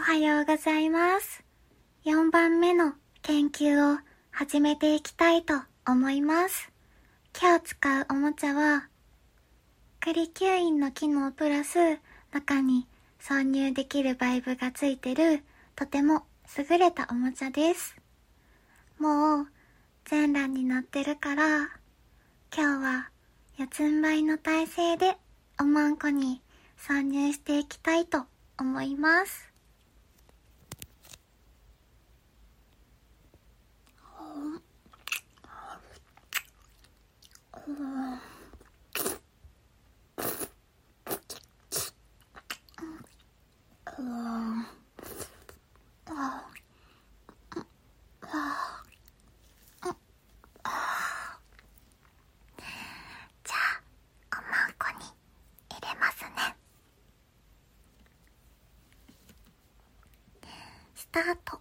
はようございます。4番目の研究を始めていきたいと思います。今日使うおもちゃは、栗吸引の機能プラス中に挿入できるバイブがついてるとても優れたおもちゃです。もう全裸になってるから、今日は四つん這いの体勢でおまんこに挿入していきたいと思います。じゃあおまんこに入れますね。スタート。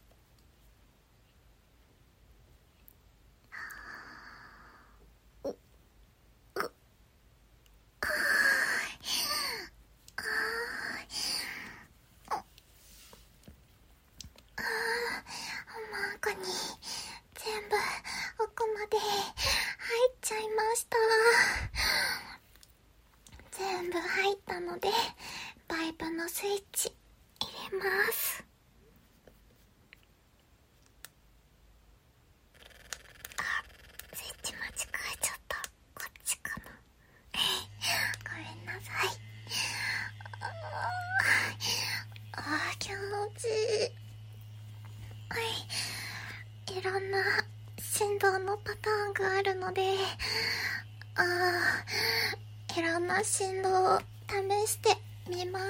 こに全部奥まで入っちゃいました。全部入ったのでバイブのスイッチ入れます。スイッチ間違えちゃった。こっちかな。ごめんなさい。気持ちいい。いろんな振動のパターンがあるので、いろんな振動を試してみます。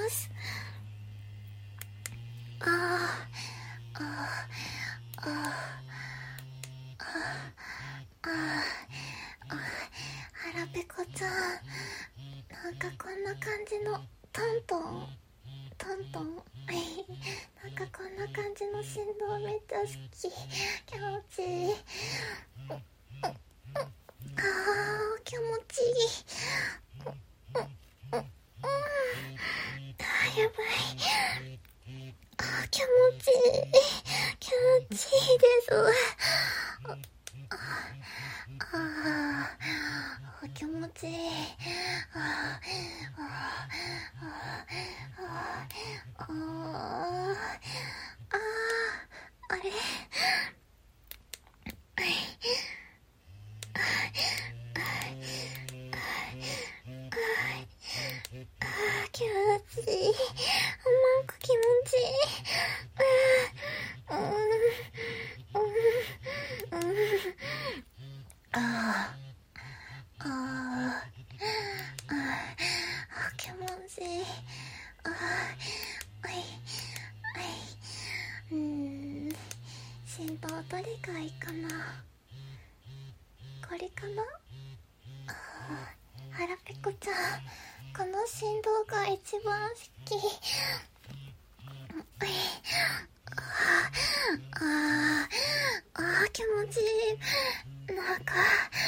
腹ペコちゃん、なんかこんな感じのトントンなんかこんな感じの振動めっちゃ好き。気持ちいい。気持ちいい。やばい。気持ちいい。気持ちいいです。気持ちいい。あれ気持ちいい。おまんこ気持ちいい。気持ちいい。振動どれがいいかな。これかな。腹ペコちゃん、この振動が一番好き。気持ちいい。なんか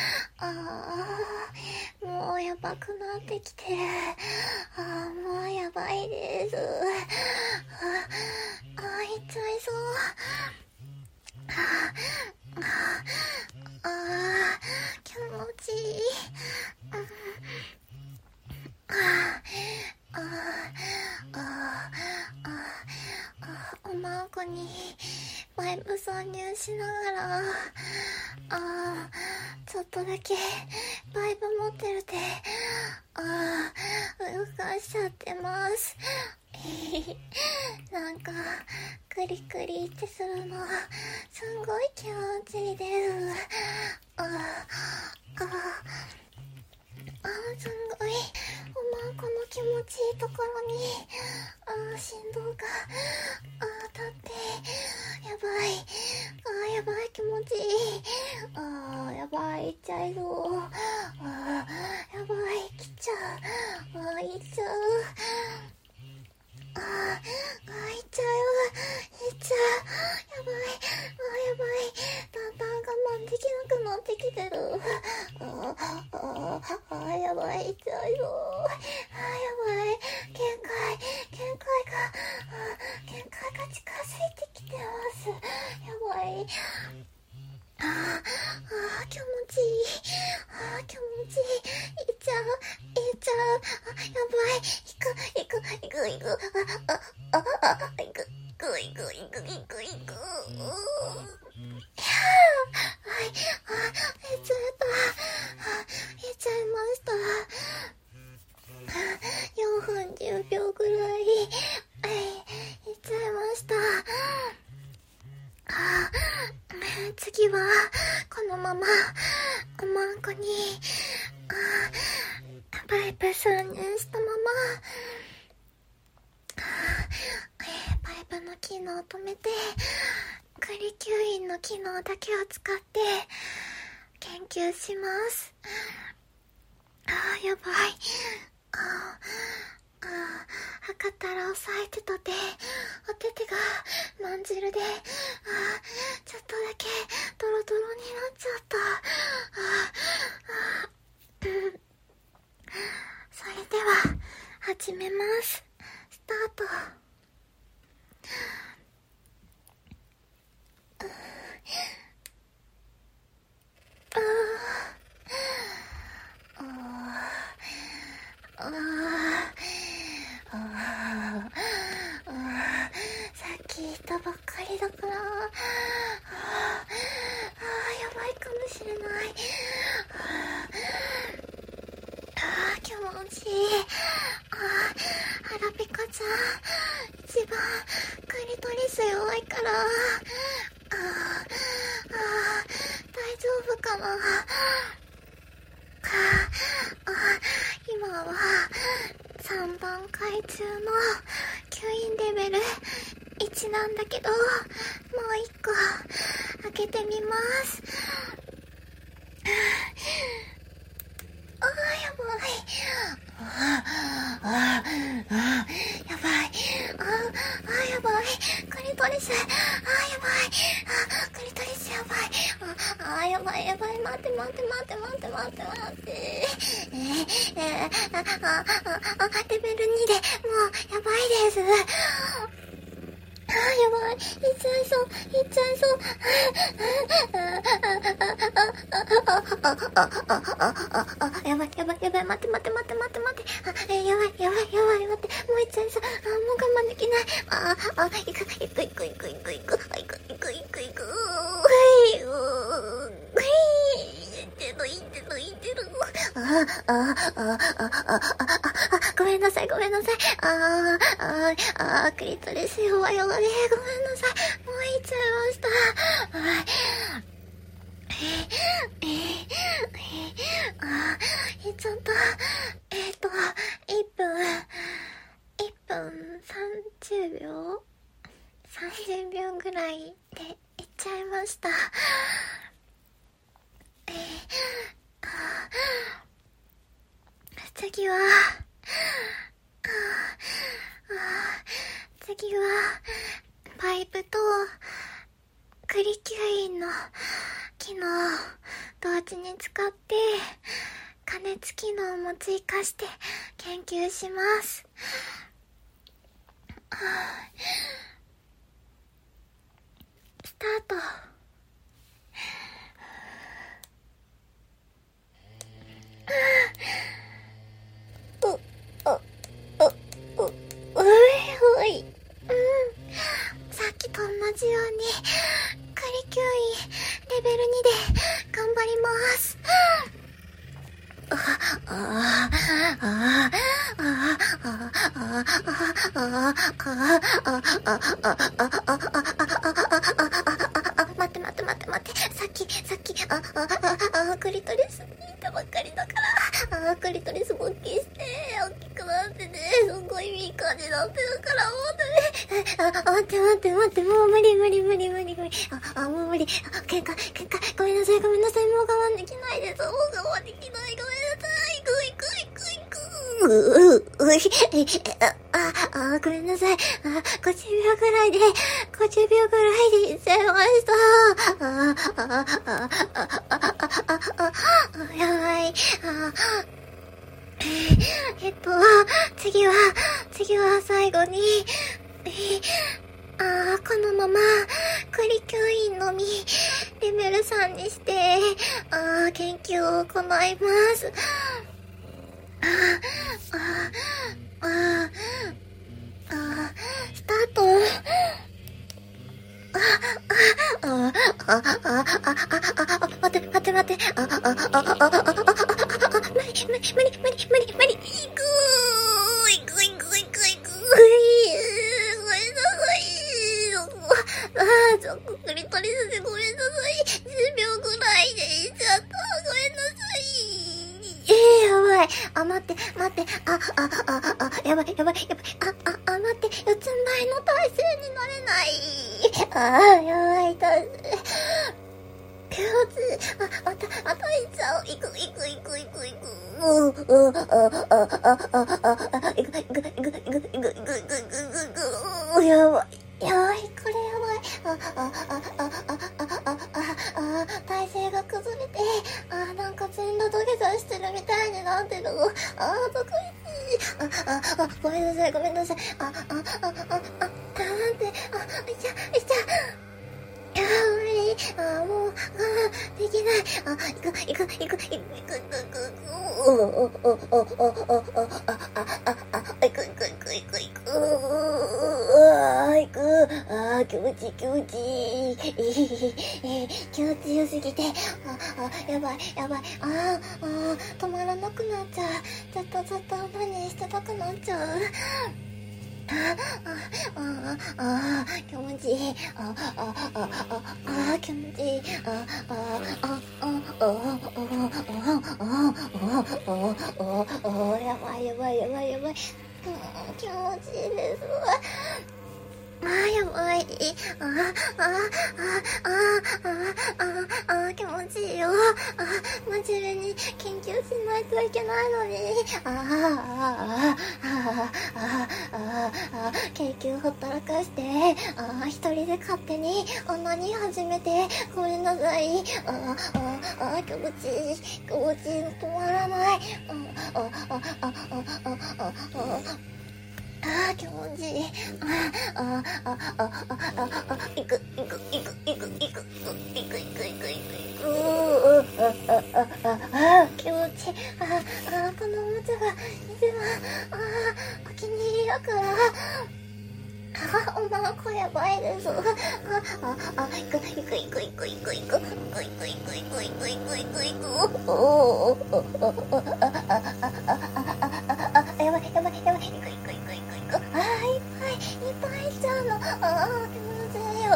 もうやばくなってきてる。もうやばいです。いっちゃいそう。気持ちいい。おまんこにバイブ挿入しながら、ちょっとだけバイブ持ってる手動かしちゃってます。なんかクリクリってするのすんごい気持ちいいです。すんごいおまんこの気持ちいいところに振動が当たってやばい。やばい、気持ちいい。やばい、いっちゃいそう。やばい、来ちゃう。いっちゃう。いっちゃう。やばい。やばい。だんだん我慢できなくなってきてる。やばい、いっちゃいそう。やばい。限界が、限界が近づいてきてます。やばい。気持ちいい。気持ちいい。いっちゃう。やばい。行く。行っちゃいました。4分10秒ぐらい。行っちゃいました。次はこのままおまんこにパイプ挿入したままパイプの機能を止めてクリ吸引の機能だけを使って研究します。やばい。測ったら押さえてた手お手手がまんじるでちょっとだけドロドロになっちゃった。それでは始めます。スタート。さっき言ったばっかりだからやばいかもしれない。気持ちいい。腹ペカちゃん一番クリトリス弱いから大丈夫かな。今は3段階中の吸引レベル1なんだけど、もう1個開けてみます。やばい。やばい。クリトリス。やばい。クリトリスやばい。やばい。待って。レベル2でもうやばいです。やばい。いっちゃいそう。やばい。待って。やばい。待って。もういっちゃいそう。もう我慢できない。行く。ごめんなさい。クリトリス弱いよね。ごめんなさい。もういっちゃいました。ちょっと1分30秒ぐらいでいっちゃいました。次はパイプとクリ吸引の機能を同時に使って加熱機能も追加して研究します。スタート。さっきと同じようにクリ吸引レベル2で頑張ります。待って。さっきクリトリスにいたばっかりだからクリトリス勃起して大きくなってね、すごいいい感じになってるから、待って、もう無理。もう無理。喧嘩。ごめんなさい。もう我慢できないです。もう我慢できない。ごめんなさい。ごめんなさい。50秒ぐらいでいっちゃいました。やばい。次は最後に、 まま栗吸引のみレベル3にして研究を行います。スタート。待って。無理。行く。ちょっとクリトリスでごめんなさい。10秒ぐらいでいっちゃった。ごめんなさい。やばい。待って。やばい。待って。四つん這いの体勢になれない。やばい、体勢。気持ちいい。また行っちゃう。行く。やばい。これやばい。体勢が崩れて、なんか全裸土下座してるみたいになってる。得意。ごめんなさい。なんて、いっちゃ。やばい。もう、できない。行く。気持ちいい。気持ちよすぎて。やばい。止まらなくなっちゃう。ずっと何してたくなっちゃう。気持ちいい。気持ちいい。やばい。気持ちいいです。やばい。気持ちいいよ。真面目に研究しないといけないのに。研究ほったらかして、一人で勝手に何始めて、ごめんなさい。気持ちいい。止まらない。気持ちいい。行く。気持ちいい。このおもちゃが一番お気に入りだから。女の子やばいです。行く。やばい。いっぱいいっちゃうの。気持ちいいよ。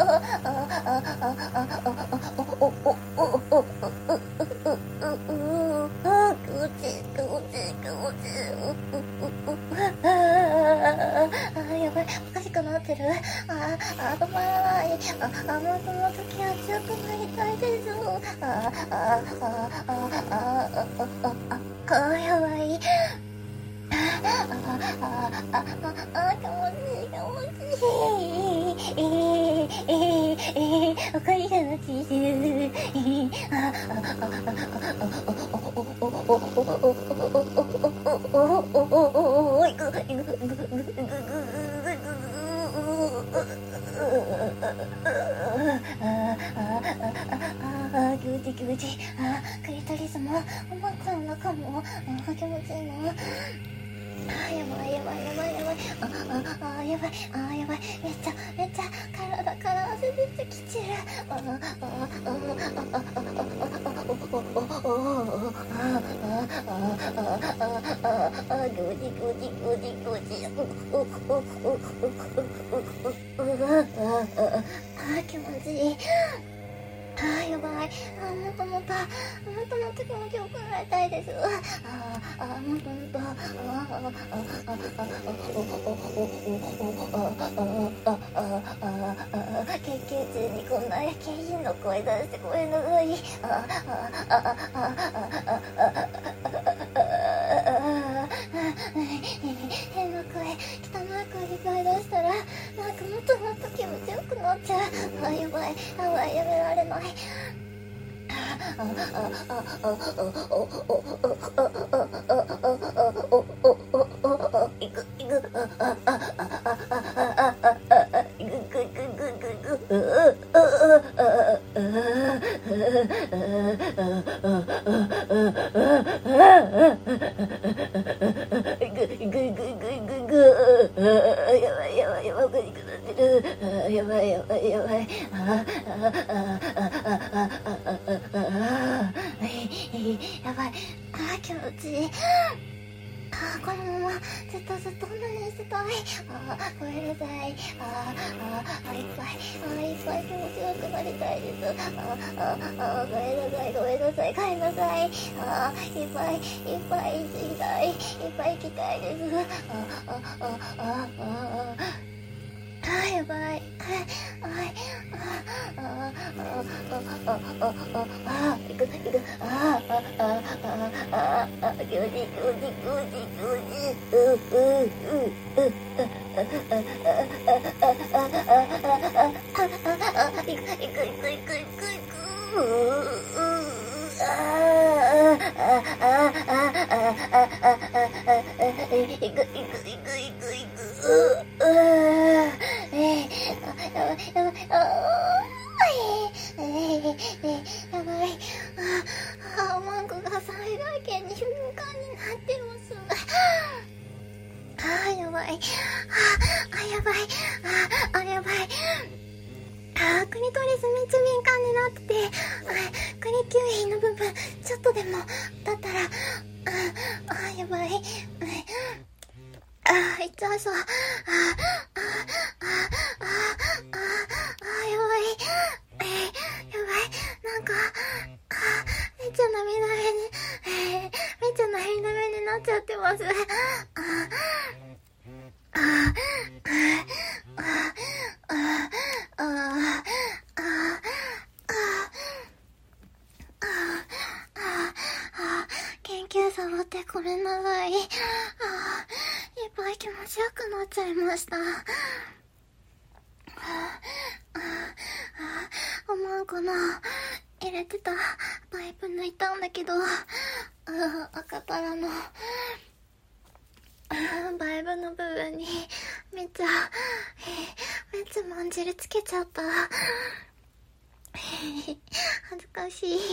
やばい、おかしくなってる。止まらない。もっと気持ちよくなりたいです。やばい。気持ちいい。おかげがなちい気持ちいい。クリトリスもおまかの中も気持ちいいな。やばい。めっちゃ体から汗出てきてる。気持ちいい。やばい。もっと気持ちよくなりたいです。もっと。研究中にこんな下品な声出してごめんなさい。変な声、汚い声いっぱい出したら、なんかもっと気持ちよくなっちゃう。やばい、やめられない。行く。 気持ちいい。このままずっとオナニーしてたい。ごめんなさい。いっぱい気持ちよくなりたいです。ごめんなさい。帰りなさい。いっぱい行きたい。いっぱい行きたいです。やばい。行く。気持ちいい。やばい。マンコが最大限に瞬間になってます。やばい。クリトリスめっちゃ敏感になってて、クリキューイの部分ちょっとでもだったら、やばい。いっちゃいそう。やばい。なんか、めっちゃ涙目になっちゃってます。研究サボってごめんなさい。いっぱい気持ちよくなっちゃいました。おまんこの入れてたパイプ抜いたんだけど、赤パラのバイブの部分にめっちゃまんじりつけちゃった。恥ずかしい。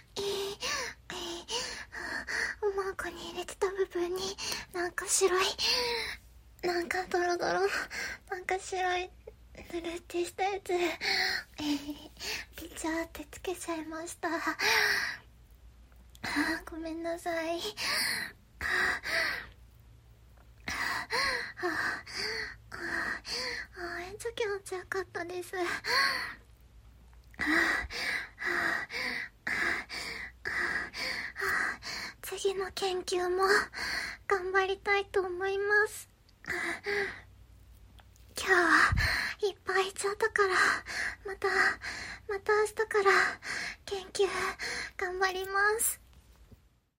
おまんこに入れてた部分になんか白い、なんかドロドロ、なんか白いぬるってしたやつピチャーってつけちゃいました。ごめんなさい。めっちゃ気持ちよかったです。次の研究も頑張りたいと思います。今日はいっぱい行っちゃったから、また明日から研究頑張ります。